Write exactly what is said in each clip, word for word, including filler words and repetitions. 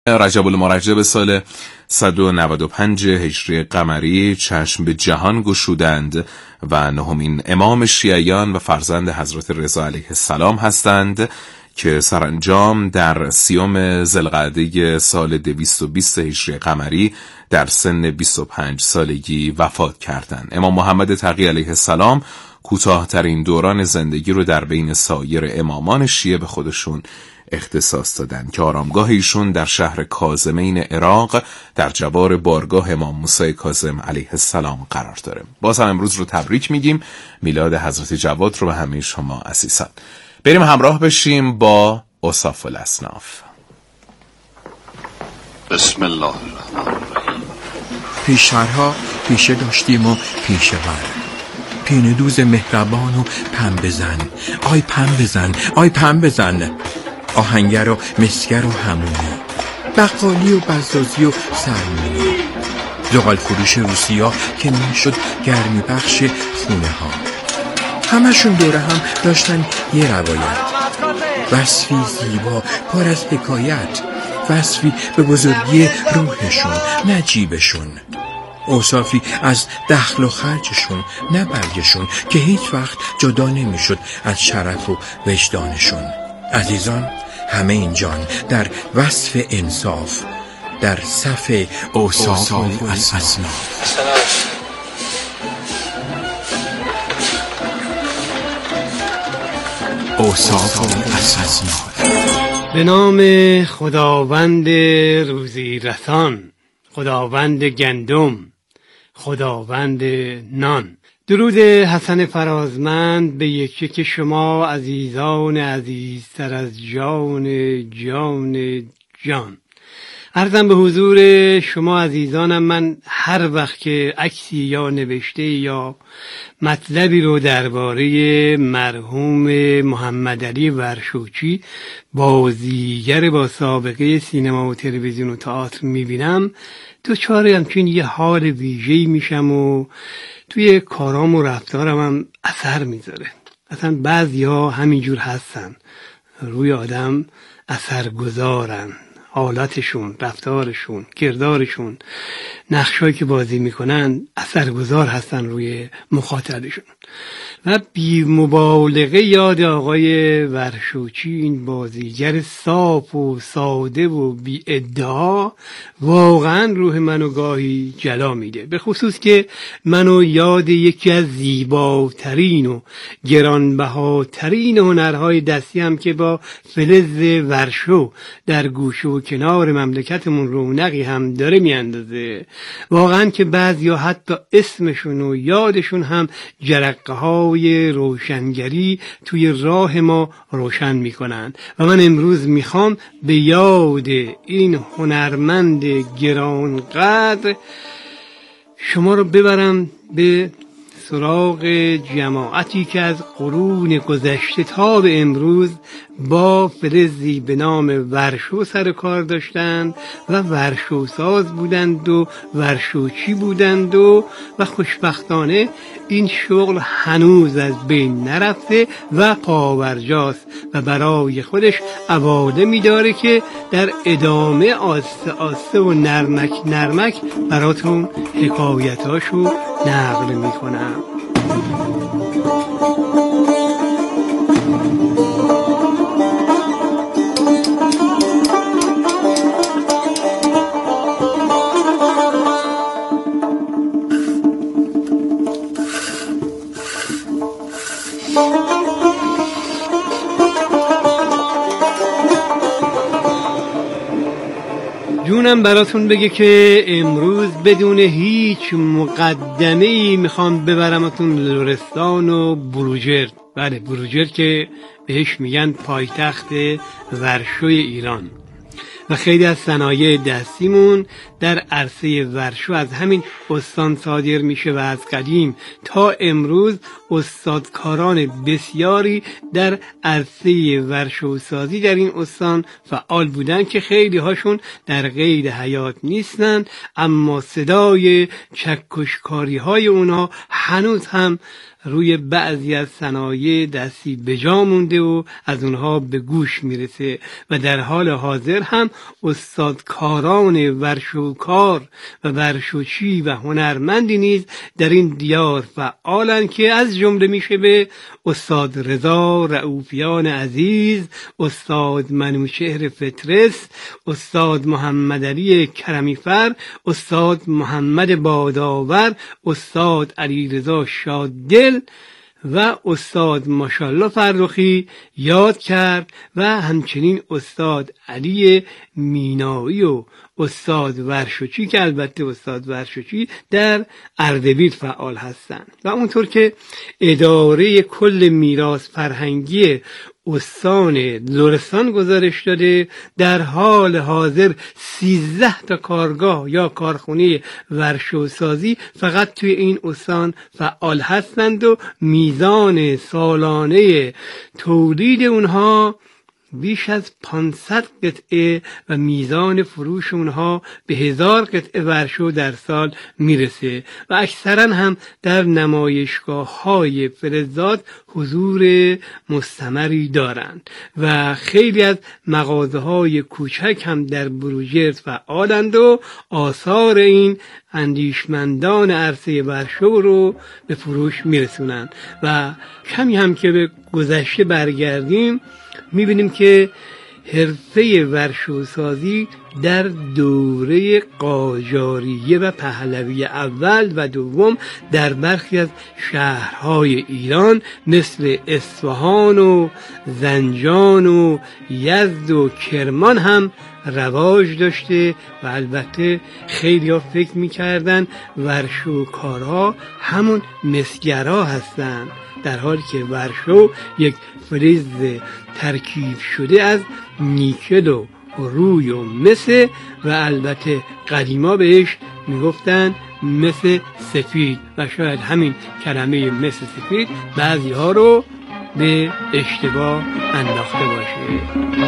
رجب المرجب سال صد و نود و پنج هجری قمری چشم به جهان گشودند و نهمین امام شیعیان و فرزند حضرت رضا علیه السلام هستند که سرانجام در سیوم ذوالقعده سال دویست و بیست هجری قمری در سن بیست و پنج سالگی وفات کردند. امام محمد تقی علیه السلام کوتاه‌ترین دوران زندگی رو در بین سایر امامان شیعه به خودشون اختصاص دادن که آرامگاه ایشون در شهر کاظمین عراق در جوار بارگاه امام موسی کاظم علیه السلام قرار داره. باز هم امروز رو تبریک میگیم، میلاد حضرت جواد رو به همه شما عزیزان. بریم همراه بشیم با اوصاف الاصناف. بسم الله الرحمن الرحیم. پیشترها پیشه داشتیم و پیشه ور، پینه دوز مهربان و پم بزن، آی پم بزن، آی پم بزن، آهنگر و مسگر و همونی، بقالی و بزازی و سرمونی، زغال فروش روسیا که میشد گرمی بخش خونه ها. همشون دوره هم داشتن یه روایت، وصفی زیبا پر از حکایت، وصفی به بزرگی روحشون نه جیبشون، اوصافی از دخل و خرجشون نه برگشون که هیچ وقت جدا نمیشد از شرف و وجدانشون. عزیزان، همه اینجان در وصف انصاف، در صف اوصاف الاصناف. اوصاف الاصناف. به نام خداوند روزی رسان، خداوند گندم، خداوند نان. درود حسن فرازمند به یکی که شما عزیزان عزیزتر از جان جان جان. عرضم به حضور شما عزیزانم، من هر وقت که عکسی یا نوشته یا مطلبی رو درباره مرحوم محمد علی ورشوچی، بازیگر با سابقه سینما و تلویزیون و تئاتر میبینم، دچار همچین یه حال ویژه‌ای میشم و توی کارام و رفتارم هم اثر میذاره. اصلا بعضی ها همینجور هستن، روی آدم اثر گذارن، حالاتشون، رفتارشون، کردارشون، نقشایی که بازی میکنن اثرگذار هستن روی مخاطبشون. و بی مبالغه یاد آقای ورشوچی، این بازیگر صاف و ساده و بی ادعا، واقعا روح منو گاهی جلا میده. به خصوص که منو یاد یکی از زیباترین و گرانبهاترین هنرهای دستی هم که با فلز ورشو در گوشه و کنار مملکتمون رونقی هم داره میاندازه. واقعا که بعضیا حتی اسمشون و یادشون هم جرقه های روشنگری توی راه ما روشن میکنن. و من امروز میخوام به یاد این هنرمند گرانقدر شما رو ببرم به سراغ جماعتی که از قرون گذشته تا به امروز با فلزی به نام ورشو سر کار داشتند و ورشو ساز بودند و ورشوچی بودند و و خوشبختانه این شغل هنوز از بین نرفته و پاورجاست و برای خودش عوالمی داره که در ادامه آسته آسته و نرمک نرمک براتون حکایتاشو نقل میکنم. جونم براتون بگه که امروز بدون هیچ مقدمه‌ای میخوام ببرمتون لرستان و بروجرد. بله، بروجرد که بهش میگن پایتخت ورشوی ایران. و خیلی از صنایع دستیمون در عرصه ورشو از همین استان صادر میشه و از قدیم تا امروز استادکاران بسیاری در عرصه ورشو سازی در این استان فعال بودن که خیلی هاشون در قید حیات نیستن، اما صدای چکشکاری های اونها هنوز هم روی بعضی از صنایع دستی بجا مونده و از اونها به گوش میرسه و در حال حاضر هم استادکاران ورشوکار و ورشوچی و هنرمندی نیز در این دیار فعالن که از جمله میشه به استاد رضا رؤوفیان عزیز، استاد منوچهر فطرس، استاد محمد علی کرمیفر، استاد محمد باداور، استاد علی رضا شاددل و استاد ماشاءالله فرخی یاد کرد و همچنین استاد علی مینایی و استاد ورشوچی که البته استاد ورشوچی در اردبیل فعال هستند و اونطور که اداره کل میراث فرهنگی استان لرستان گزارش داده، در حال حاضر سیزده تا کارگاه یا کارخونه ورشوسازی فقط توی این استان فعال هستند و میزان سالانه تولید اونها بیش از پانصد قطعه و میزان فروش اونها به هزار قطعه ورشو در سال میرسه و اکثرا هم در نمایشگاه های فلزات حضور مستمری دارند و خیلی از مغازه های کوچک هم در بروجرد فعالند و آثار این اندیشمندان عرصه ورشو رو به فروش میرسونند و کمی هم که به گذشته برگردیم میبینیم که حرفه ورشوسازی در دوره قاجاریه و پهلوی اول و دوم در برخی از شهرهای ایران مثل اصفهان و زنجان و یزد و کرمان هم رواج داشته و البته خیلی ها فکر میکردن ورشوکارها همون مسگرها هستن، در حالی که ورشو یک فلز ترکیب شده از نیکل و روی و مس و البته قدیما بهش میگفتن مس سفید و شاید همین کلمه مس سفید بعضی ها رو به اشتباه انداخته باشه.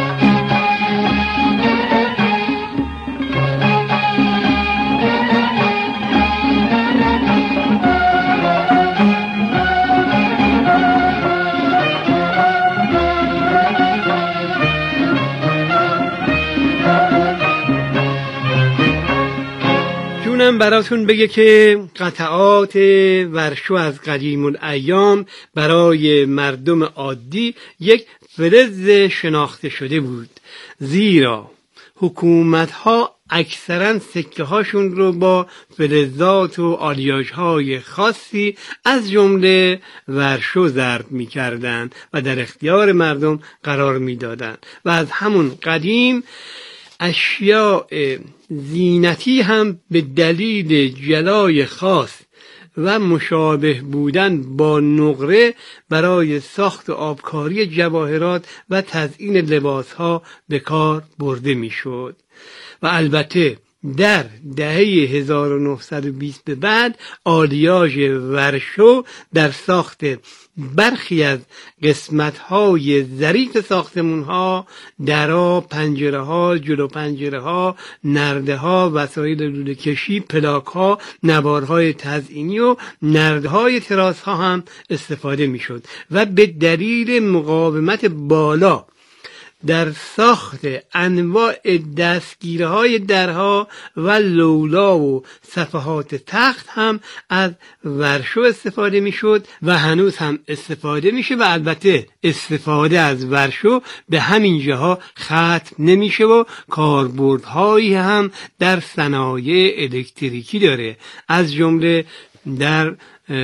جونم براتون بگه که قطعات ورشو از قدیم الایام برای مردم عادی یک فلز شناخته شده بود، زیرا حکومت‌ها اکثرا سکه هاشون رو با فلزات و آلیاژهای خاصی از جمله ورشو ضرب می‌کردند و در اختیار مردم قرار می‌دادند و از همون قدیم اشیاء زینتی هم به دلیل جلای خاص و مشابه بودن با نقره برای ساخت و آبکاری جواهرات و تزیین لباسها به کار برده میشد و البته در دهه هزار و نهصد و بیست به بعد آلیاژ ورشو در ساخت برخی از قسمت‌های ظریف ساختمان‌ها، درها، پنجره‌ها، جلو پنجره‌ها، نرده‌ها، وسایل لوله کشی، پلاک‌ها، نوارهای تزئینی و نردهای تراس‌ها هم استفاده می‌شد و به دلیل مقاومت بالا در ساخت انواع دستگیرهای درها و لولا و صفحات تخت هم از ورشو استفاده میشد و هنوز هم استفاده میشه و البته استفاده از ورشو به همین جاها ختم نمیشه و کاربردهایی هم در صنایع الکتریکی داره، از جمله در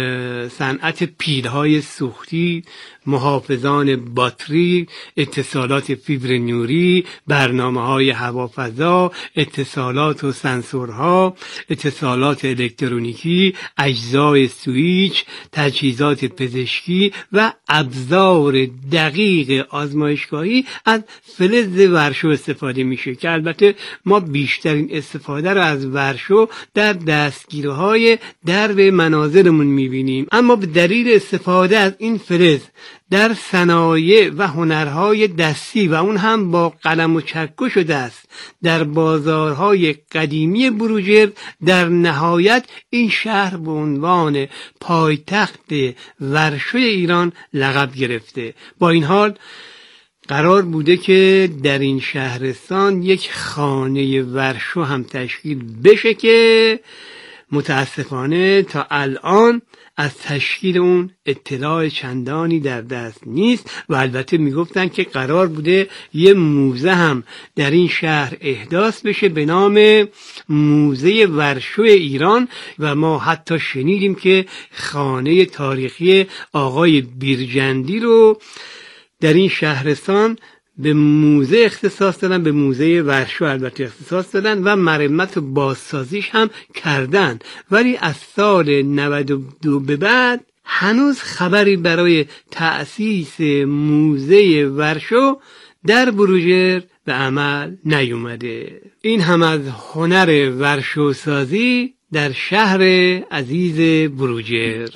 صنعت پیل‌های سوختی، محافظان باتری، اتصالات فیبر نوری، برنامه‌های هوافضا، اتصالات و سنسورها، اتصالات الکترونیکی، اجزای سویچ، تجهیزات پزشکی و ابزار دقیق آزمایشگاهی از فلز ورشو استفاده میشه که البته ما بیشترین استفاده رو از ورشو در دستگیرهای درب منازلمون میبینیم، اما به دلیل استفاده از این فلز در صنایع و هنرهای دستی و اون هم با قلم و چکش و دست در بازارهای قدیمی بروجرد در نهایت این شهر به عنوان پایتخت ورشوی ایران لقب گرفته. با این حال قرار بوده که در این شهرستان یک خانه ورشو هم تشکیل بشه که متاسفانه تا الان از تشکیل اون اطلاع چندانی در دست نیست و البته میگفتن که قرار بوده یه موزه هم در این شهر احداث بشه به نام موزه ورشو ایران و ما حتی شنیدیم که خانه تاریخی آقای بیرجندی رو در این شهرستان به موزه اختصاص دادن، به موزه ورشو البته اختصاص دادن و مرمت و بازسازیش هم کردن، ولی از سال نود و دو به بعد هنوز خبری برای تأسیس موزه ورشو در بروجرد به عمل نیومده. این هم از هنر ورشو سازی در شهر عزیز بروجرد.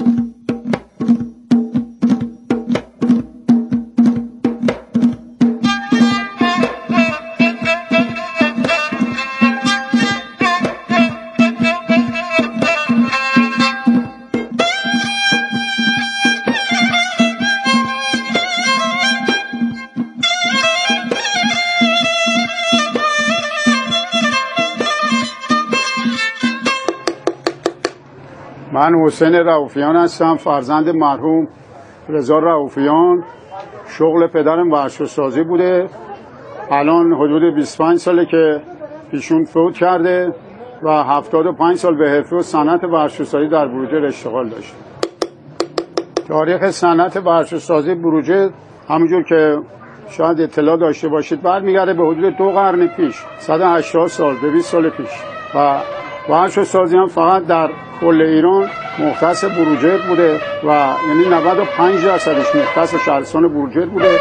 من حسین رؤوفیان هستم، فرزند مرحوم رضا رؤوفیان. شغل پدرم ورشو سازی بوده. الان حدود بیست و پنج ساله که ایشون فوت کرده و هفتاد و پنج سال به حرفه و صنعت ورشو سازی در بروجرد اشتغال داشته. تاریخ صنعت ورشو سازی بروجرد همونجور که شاید اطلاع داشته باشید برمیگرده به حدود دو قرن پیش، صد و هشتاد سال، دویست سال پیش. و ورشو سازی هم فقط در کل ایران مختص بروجرد بوده و یعنی نود و پنج درصدش مختص شهرستان بروجرد بوده.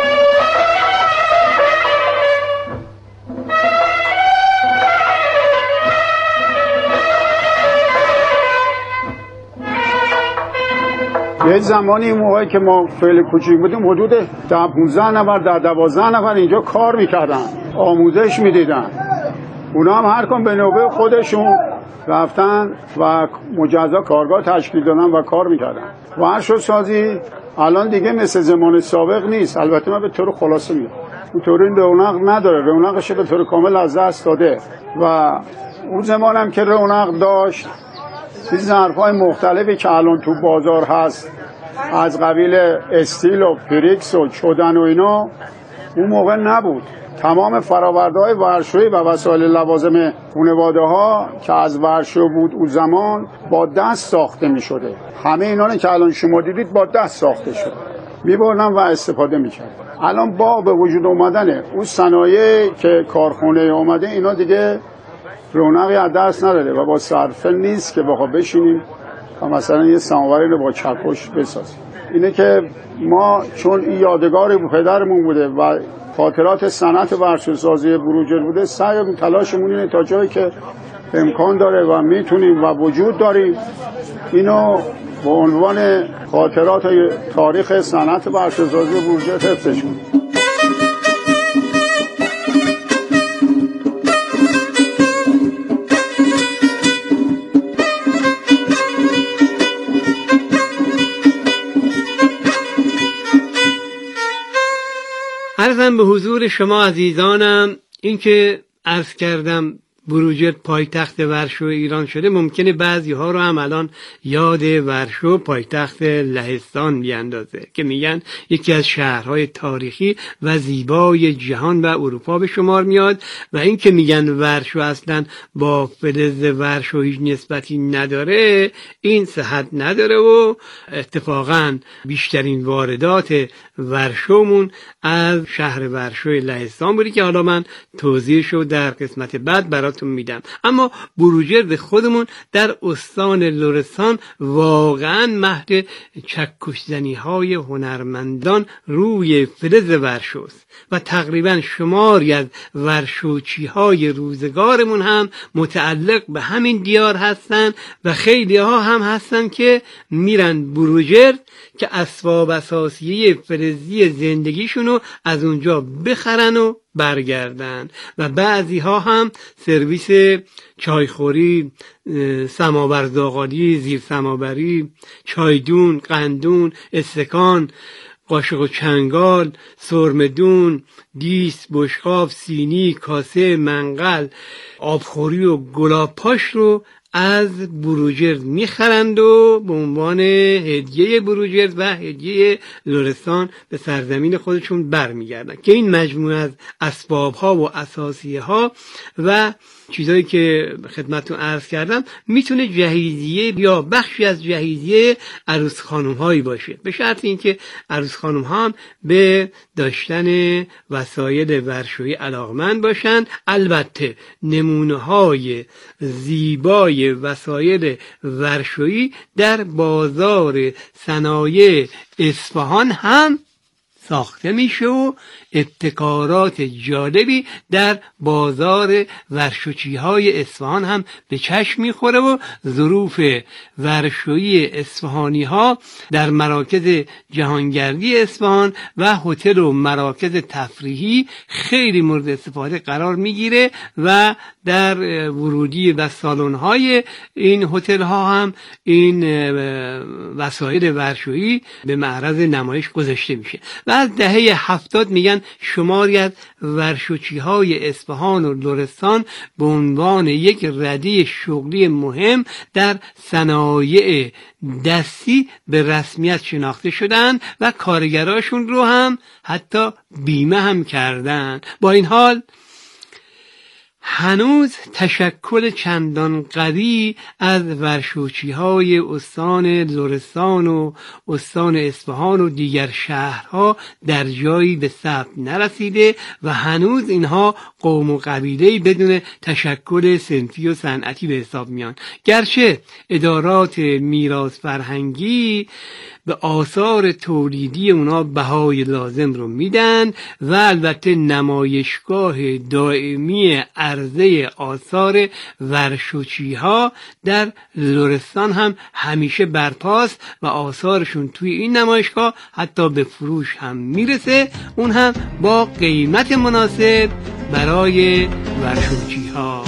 یه زمانی این موقعی که ما خیلی کوچیک بودیم حدود ده پانزده نفر در دوازده نفر اینجا کار میکردن، آموزش میدیدن. اونا هم هر کم به نوبه خودشون رفتن و مجزا کارگاه تشکیل دادن و کار میکردن. ورشو سازی الان دیگه مثل زمان سابق نیست. البته من به طور خلاصه میگم اونطوری رونق نداره، رونقش به طور کامل از دست داده و اون زمان هم که رونق داشت این ظرف‌های مختلفی که الان تو بازار هست از قبیل استیل و پریکس و چدن و اینا اون موقع نبود. تمام فرآورده‌های ورشویی و وسایل لوازم خانواده ها که از ورشو بود اون زمان با دست ساخته می شده. همه اینا که الان شما دیدید با دست ساخته شده، می بردن و استفاده می کرد. الان با به وجود اومدن اون صنایع که کارخونه اومده اینا دیگه رونقی از دست نداده و با صرفه نیست که بخوا بشینیم و مثلا یه سماوری رو با چکش بسازیم. اینه که ما چون این یادگاری پدرمون بوده و خاطرات صنعت ورشو سازی بروجرد بوده، سعی و تلاشمون اینه تا جایی که امکان داره و میتونیم و وجود داریم اینو به عنوان خاطرات تاریخ صنعت ورشو سازی بروجرد حفظش کنیم. عرضم به حضور شما عزیزانم این که عرض کردم بروجرد پایتخت ورشو ایران شده، ممکنه بعضی ها رو هم الان یاد ورشو پایتخت لهستان بیاندازه که میگن یکی از شهرهای تاریخی و زیبای جهان و اروپا به شمار میاد و این که میگن ورشو اصلا با فلز ورشو هیچ نسبتی نداره این صحت نداره و اتفاقا بیشترین واردات ورشومون از شهر ورشو لهستان بودی که حالا من توضیحشو در قسمت بعد برات براتون میدم. اما بروجرد خودمون در استان لرستان واقعا مهد چکش‌زنی های هنرمندان روی فلز ورشوست و تقریبا شماری از ورشوچی های روزگارمون هم متعلق به همین دیار هستن و خیلی ها هم هستن که میرن بروجرد که اسباب اساسیه فلزی زندگیشونو از اونجا بخرن و برگردن و بعضی ها هم سرویس چایخوری، سماور زاغالی، زیر سماوری، چایدون، قندون، استکان، قاشق و چنگال، سرمدون، دیس، بشقاب، سینی، کاسه، منقل، آبخوری و گلابپاش رو از بروجرد میخرند و به عنوان هدیه بروجرد و هدیه لرستان به سرزمین خودشون برمیگردن که این مجموعه از اسباب ها و اساسیه ها و چیزایی که خدمتتون عرض کردم میتونه جهیزیه یا بخشی از جهیزیه عروس خانم هایی باشه، به شرط اینکه عروس خانم ها هم به داشتن وسایل ورشویی علاقمند باشند. البته نمونه های زیبای وسایل ورشویی در بازار صنایع اصفهان هم ساخته میشه و ابتکارات جالبی در بازار ورشوچی های اصفهان هم به چشم میخوره و ظروف ورشویی اصفهانی ها در مراکز جهانگردی اصفهان و هتل و مراکز تفریحی خیلی مورد استفاده قرار میگیره و در ورودی و سالن های این هتل ها هم این وسایل ورشویی به معرض نمایش گذاشته میشه و از دهه هفتاد میگن شماری از ورشوچی های اصفهان و لرستان به عنوان یک رده شغلی مهم در صنایع دستی به رسمیت شناخته شدن و کارگراشون رو هم حتی بیمه هم کردن. با این حال هنوز تشکل چندان قوی از ورشوچی های استان لرستان و استان اصفهان و دیگر شهرها در جایی به ثبت نرسیده و هنوز اینها قوم و قبیله‌ای بدون تشکل صنفی و صنعتی به حساب میان، گرچه ادارات میراث فرهنگی به آثار تولیدی اونا بهای لازم رو میدن و البته نمایشگاه دائمی عرضه آثار ورشوچی ها در لرستان هم همیشه برپاست و آثارشون توی این نمایشگاه حتی به فروش هم میرسه، اون هم با قیمت مناسب برای ورشوچی ها.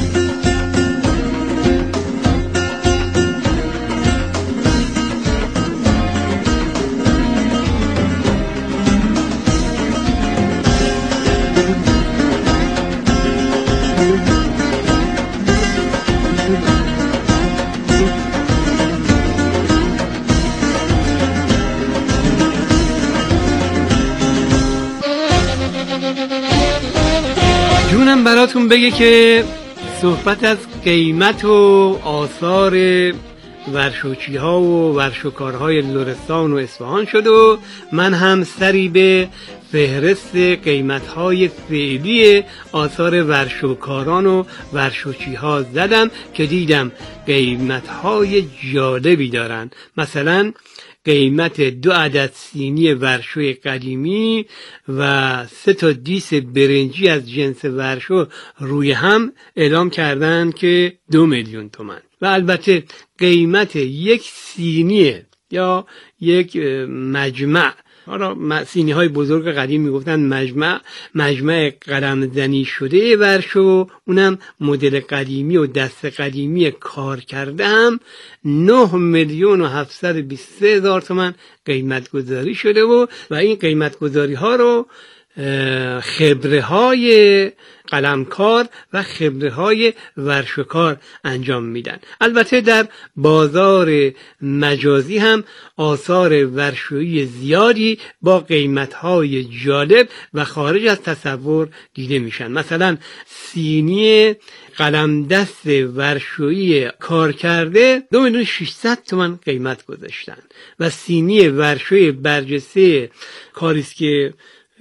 جونم براتون بگه که صحبت از قیمت و آثار ورشوچی ها و ورشوکارهای لرستان و اصفهان شد و من هم سری به فهرست قیمت های فعلی آثار ورشوکاران و ورشوچی ها زدم که دیدم قیمت های جالبی دارن. مثلا قیمت دو عدد سینی ورشوی قدیمی و سه تا دیس برنجی از جنس ورشو روی هم اعلام کردن که دو میلیون تومان و البته قیمت یک سینی یا یک مجمع، حالا سینی های بزرگ قدیم میگفتن مجمع، مجمع قلم زنی شده ورشو، اونم مدل قدیمی و دست قدیمی کار کرده هم نه میلیون و هفتصد و بیست و سه هزار تومان قیمت گذاری شده و و این قیمت گذاری ها رو خبره های قلمکار و خبره های ورشوکار انجام میدن. البته در بازار مجازی هم آثار ورشویی زیادی با قیمت های جالب و خارج از تصور دیده میشن. مثلا سینی قلم دست ورشویی کار کرده دو میلیون ششصد تومان قیمت گذاشتن و سینی ورشویی برجسته کاریست که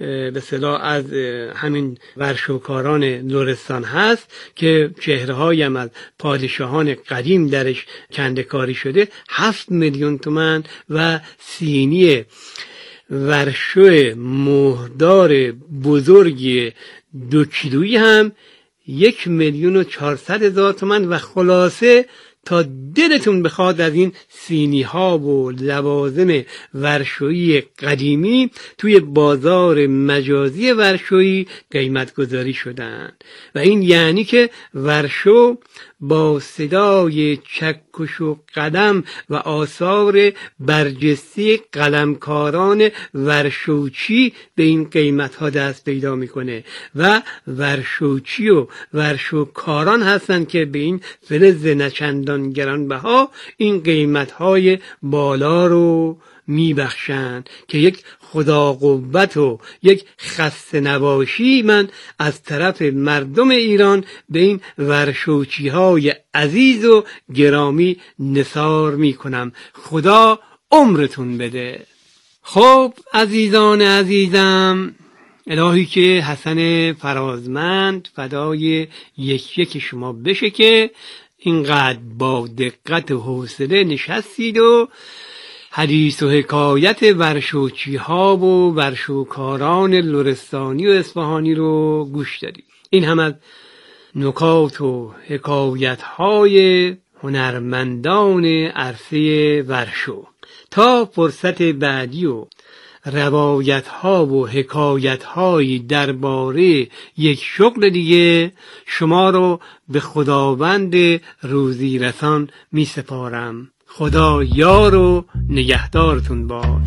به اصطلاح از همین ورشوکاران لرستان هست که چهره‌هایی هم از پادشاهان قدیم درش کنده‌کاری شده. هفت میلیون تومان و سینی ورشو مهردار بزرگ دو کیلویی هم یک میلیون و چهارصد هزار تومان. و خلاصه تا دلتون بخواد از این سینی ها و لوازم ورشویی قدیمی توی بازار مجازی ورشویی قیمت گذاری شدن. و این یعنی که ورشو با صدای چکش و قدم و آثار برجسته قلمکاران ورشوچی به این قیمت ها دست پیدا میکنه و ورشوچی و ورشوکاران هستن که به این فلز نچندان گرانبها این قیمت های بالا رو میبخشند که یک خدا قوت و یک خسته نباشی من از طرف مردم ایران به این ورشوچی های عزیز و گرامی نثار میکنم. خدا عمرتون بده. خب عزیزان عزیزم، الهی که حسن فرازمند فدای یک یک شما بشه که اینقدر با دقت و حوصله نشستید و حدیث و حکایت ورشوچی ها و ورشوکاران لرستانی و اصفهانی رو گوش دادید. این هم از نکات و حکایت های هنرمندان عرصه ورشو. تا فرصت بعدی و روایت ها و حکایت هایی درباره یک شغل دیگه شما رو به خداوند روزی رسان می سپارم. خدا یار و نگهدارتون باد.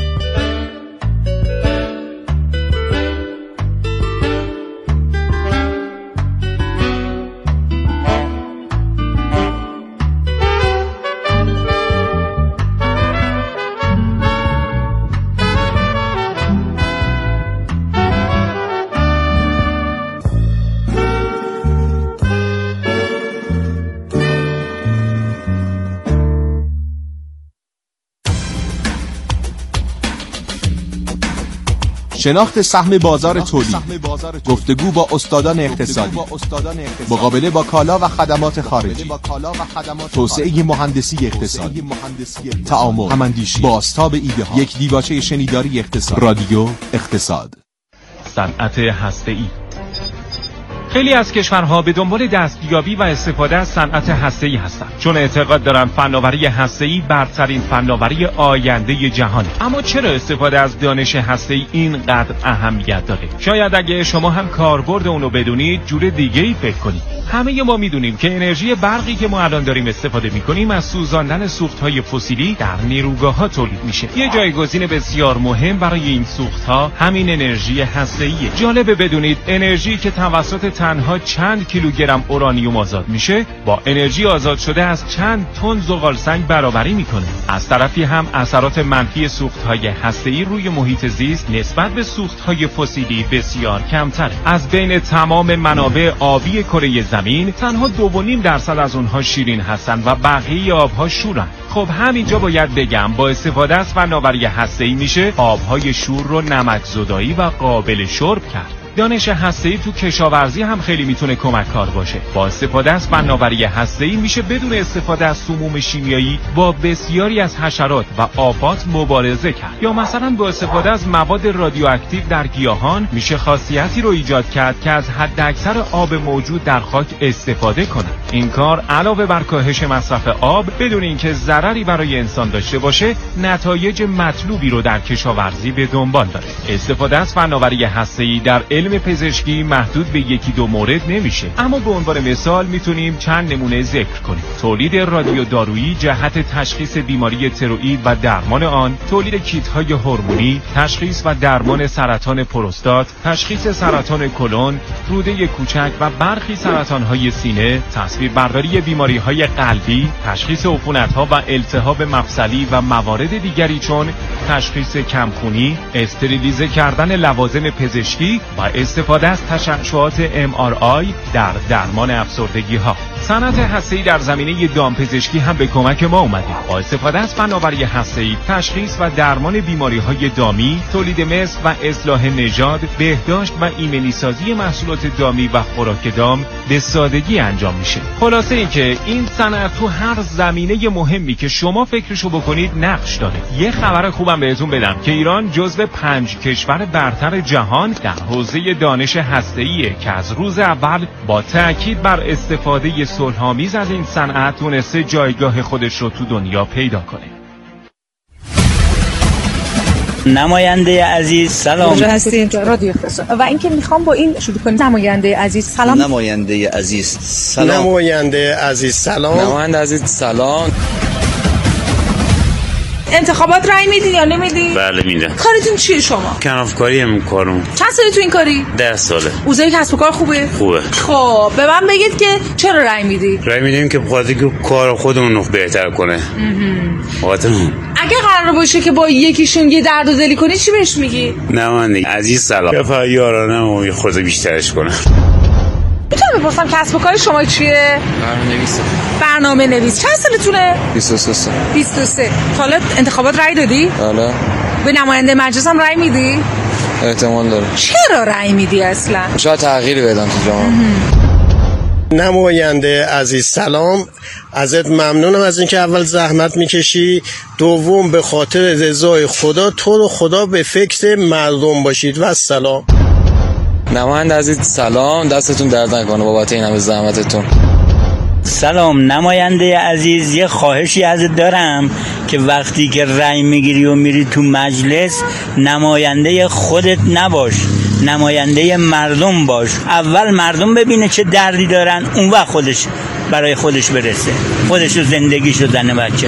شناخت سهم بازار تولید، گفتگو با استادان اقتصادی، مقابله با کالا و خدمات خارجی، توسعه مهندسی اقتصادی، تعامل، هماندیشی، بازتاب ایده ها، یک دیباچه شنیداری اقتصاد، رادیو اقتصاد. صنعت هسته‌ای. خیلی از کشورها به دنبال دستیابی و استفاده از صنعت هسته‌ای هستند، چون اعتقاد دارند فناوری هسته‌ای برترین فناوری آینده جهانه. اما چرا استفاده از دانش هسته‌ای اینقدر اهمیت داره؟ شاید اگه شما هم کاربرد اونو بدونید جور دیگه‌ای فکر کنید. همه ما میدونیم که انرژی برقی که ما الان داریم استفاده میکنیم از سوزاندن سوخت‌های فسیلی در نیروگاه‌ها تولید میشه. یه جایگزین بسیار مهم برای این سوخت‌ها همین انرژی هسته‌ایه. جالبه بدونید انرژی که توسط تنها چند کیلوگرم اورانیوم آزاد میشه با انرژی آزاد شده از چند تن زغالسنگ برابری میکنه. از طرفی هم اثرات منفی سوخت‌های هسته‌ای روی محیط زیست نسبت به سوخت‌های فسیلی بسیار کمتره. از بین تمام منابع آبی کره زمین تنها دو و نیم درصد از اونها شیرین هستن و بقیه آبها شورن. خب همینجا باید بگم با استفاده از فناوری هسته‌ای میشه آبهای شور رو نمک‌زدایی و قابل شرب کرد. دانش هسته‌ای تو کشاورزی هم خیلی میتونه کمک کار باشه. با استفاده از فناوری هسته‌ای میشه بدون استفاده از سموم شیمیایی با بسیاری از حشرات و آفات مبارزه کرد. یا مثلا با استفاده از مواد رادیواکتیو در گیاهان میشه خاصیتی رو ایجاد کرد که از حداکثر آب موجود در خاک استفاده کنه. این کار علاوه بر کاهش مصرف آب بدون اینکه ضرری برای انسان داشته باشه، نتایج مطلوبی رو در کشاورزی به دنبال داره. استفاده از فناوری هسته‌ای در علم پزشکی محدود به یکی دو مورد نمیشه، اما به عنوان مثال میتونیم چند نمونه ذکر کنیم. تولید رادیو دارویی جهت تشخیص بیماری تروئید و درمان آن، تولید کیت‌های هورمونی، تشخیص و درمان سرطان پروستات، تشخیص سرطان کلون، روده کوچک و برخی سرطان‌های سینه، تصویربرداری بیماری‌های قلبی، تشخیص عفونت‌ها و التهاب مفصلی و موارد دیگری چون تشخیص کمخونی، استریلیزه کردن لوازم پزشکی و استفاده از تشعشعات ام آر آی در درمان افسردگی ها. صنعت هسته‌ای در زمینه دامپزشکی هم به کمک ما اومده. با استفاده از فناوری هسته‌ای، تشخیص و درمان بیماری‌های دامی، تولید مثل و اصلاح نژاد، بهداشت و ایمنی‌سازی محصولات دامی و خوراک دام به سادگی انجام میشه. خلاصه ای که این صنعت تو هر زمینه مهمی که شما فکرشو بکنید نقش داره. یه خبر خوبم بهتون بدم که ایران جزو پنج کشور برتر جهان در حوزه دانش هسته‌ایه که از روز اول با تأکید بر استفاده صلح‌آمیز از این صنعت تونسته جایگاه خودش رو تو دنیا پیدا کنه. نماینده عزیز سلام. کجا هستین؟ رادیو اختصاص. و اینکه میخوام با این شروع کنیم. نماینده عزیز سلام. نماینده عزیز سلام. نماینده عزیز سلام. نماینده عزیز سلام. انتخابات رای میدی یا نمیدی؟ بله میدم. کارتون چیه شما؟ کنافکاری هم کارم. چند ساله تو این کاری؟ ده ساله. اوضاع کسب و کار خوبه؟ خوبه. خب به من بگید که چرا رای میدی؟ رای میدیم که بخاطر که کار خودمون رو بهتر کنه. خاطرمون. اگه قرار باشه که با یکیشون یه درد و دلی کنی چی بهش میگی؟ نماینده عزیز سلام. بفر یارانم و خود بیشترش کنه. میتونم بپرسم کسب و کار شما چیه؟ برنامه نویس. برنامه نویس. چند سالتونه؟ بیست و سه سال. بیست و سه. حالا انتخابات رای دادی؟ بله. به نماینده مجلس هم رای میدی؟ احتمال داره. چرا رای میدی اصلا؟ شاید تغییری بدم تو جامعه. نماینده عزیز سلام. ازت ممنونم از اینکه اول زحمت میکشی، دوم به خاطر رضای خدا تو رو خدا به فکر مردم باشید و سلام. نماینده عزیز سلام، دستتون درد نکنه بابت این همه زحمتتون. سلام نماینده عزیز، یه خواهشی ازت دارم که وقتی که رأی میگیری و میری تو مجلس نماینده خودت نباش، نماینده مردم باش. اول مردم ببینه چه دردی دارن، اون وقت خودش برای خودش برسه، خودش و زندگیش و زن بچه‌ش.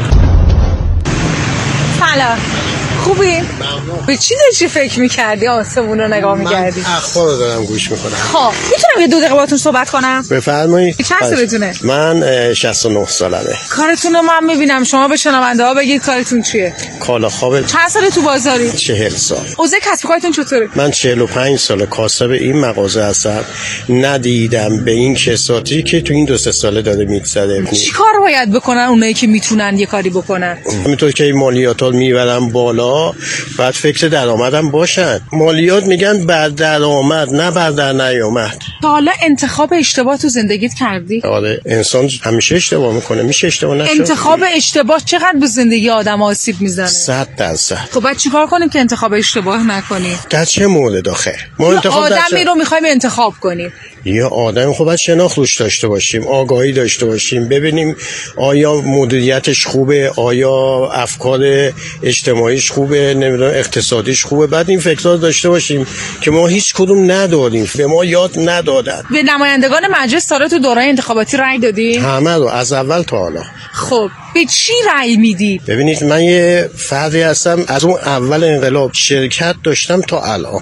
سلام خوبی؟ به چی داشتی فکر میکردی؟ آسمون رو نگاه میکردی؟ من اخبار رو دارم گوش میکنم. خب میتونم یه دو دقیقه باتون صحبت کنم؟ بفرمایید. چند سالتونه؟ من شصت و نه سالمه. کارتون رو من میبینم، شما به شنونده ها بگید کارتون چیه؟ کالا خوابه. چند ساله تو بازاری؟ چهل سال. اوضاع کسب و کارتون چطوره؟ من چهل و پنج سال کاسب این مغازه هستم. ندیدم به این کساتی که تو این دو سه ساله داره میگذره. چی کار باید بکنن اونایی که میتونن یه کاری بکنن؟ همینطور که مالیات ها میبرن بالا، بعد فکر درآمدم باشن. مالیات میگن بر درآمد نه بر در نیامد. تا حالا انتخاب اشتباه تو زندگیت کردی؟ آره، انسان همیشه اشتباه میکنه، میشه اشتباه نشه. انتخاب اشتباه چقدر به زندگی آدم آسیب میزنه؟ صد درصد. خب بعد چیکار کنیم که انتخاب اشتباه نکنیم؟ در چه مورد آخه؟ ما انتخاب آدمی رو میخوایم انتخاب کنیم. یه آدم خب باید شناخت روش داشته باشیم، آگاهی داشته باشیم، ببینیم آیا مدیریتش خوبه، آیا افکار اجتماعیش خوبه، نمیدونم اقتصادیش خوبه. بعد این فکرها داشته باشیم که ما هیچ کدوم نداریم، به ما یاد ندادن. به نمایندگان مجلس سال تو دوران انتخاباتی رأی دادی؟ همه رو از اول تا حالا. خب به چی رأی میدی؟ ببینید من یه فردی هستم از اون اول انقلاب شرکت داشتم تا الان،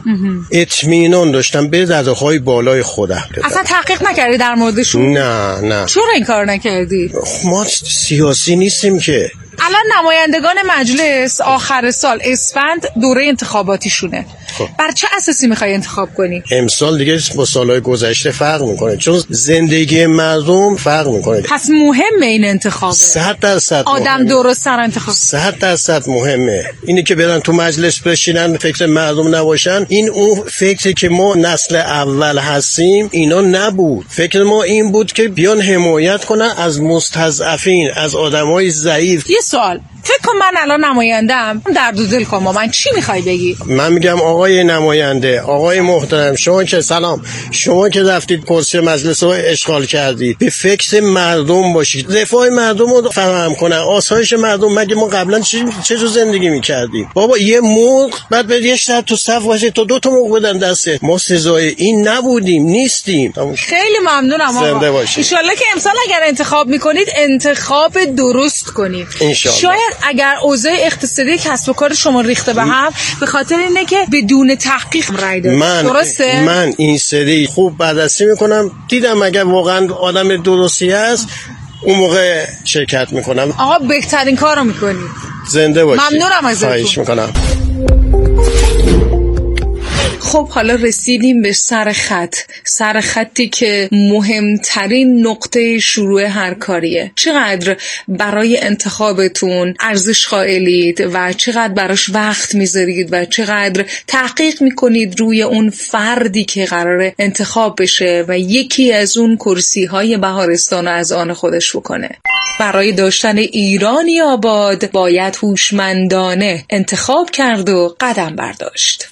اطمینان داشتم به رده بالای خودم. اصلا تحقیق نکردی در موردشون؟ نه نه. چرا این کار نکردی؟ ما سیاسی نیستیم که. الان نمایندگان مجلس آخر سال اسفند دوره انتخاباتیشونه. خب. بر چه اساسی میخوای انتخاب کنی؟ امسال دیگه با سالهای گذشته فرق میکنه، چون زندگی مردم فرق میکنه. پس مهمه این انتخاب. صد درصد آدم درست سر انتخاب. صد درصد مهمه. اینی که برن تو مجلس بشینن فکر مردم نباشن، این اون فکری که ما نسل اول هستیم اینا نبود. فکر ما این بود که بیان حمایت کنن از مستضعفین، از آدمای ضعیف. یه سوال، فکر کن من الان نمایندم، درد و دل کن با من، چی میخوای بگی؟ من میگم آقای نماینده، آقای محترم، شما که سلام، شما که رفتید کرسی مجلس رو اشغال کردید، به فکر مردم باشید، رفاه مردم رو فراهم کنن، آسایش مردم. مگه ما قبلا چه چه جور زندگی میکردیم؟ بابا یه مرغ بعد به یه شب تو صف واسه تو دو تا مرغ بدن دسته. ما سزای این نبودیم، نیستیم. خیلی ممنونم آقا. زنده باشید. ان شاءالله که امسال اگر انتخاب میکنید انتخاب درست کنید. شاید اگر اوضاع اقتصادی کسب و کار شما ریخته به هم به خاطر اینه که بدون تحقیق رای دادید. من درسته؟ من این سری خوب بررسی میکنم، دیدم اگر واقعا آدم درستی هست اون موقع شرکت میکنم. آقا بهترین کارو میکنید. زنده باشید. ممنونم ازتون. خواهش میکنم. خب حالا رسیدیم به سر خط، سر خطی که مهمترین نقطه شروع هر کاریه. چقدر برای انتخابتون ارزش قائلید و چقدر براش وقت میذارید و چقدر تحقیق میکنید روی اون فردی که قراره انتخاب بشه و یکی از اون کرسی های بهارستان رو از آن خودش بکنه. برای داشتن ایرانی آباد باید هوشمندانه انتخاب کرد و قدم برداشت.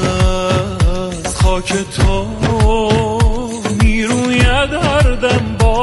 خاک تو میروید هر دم با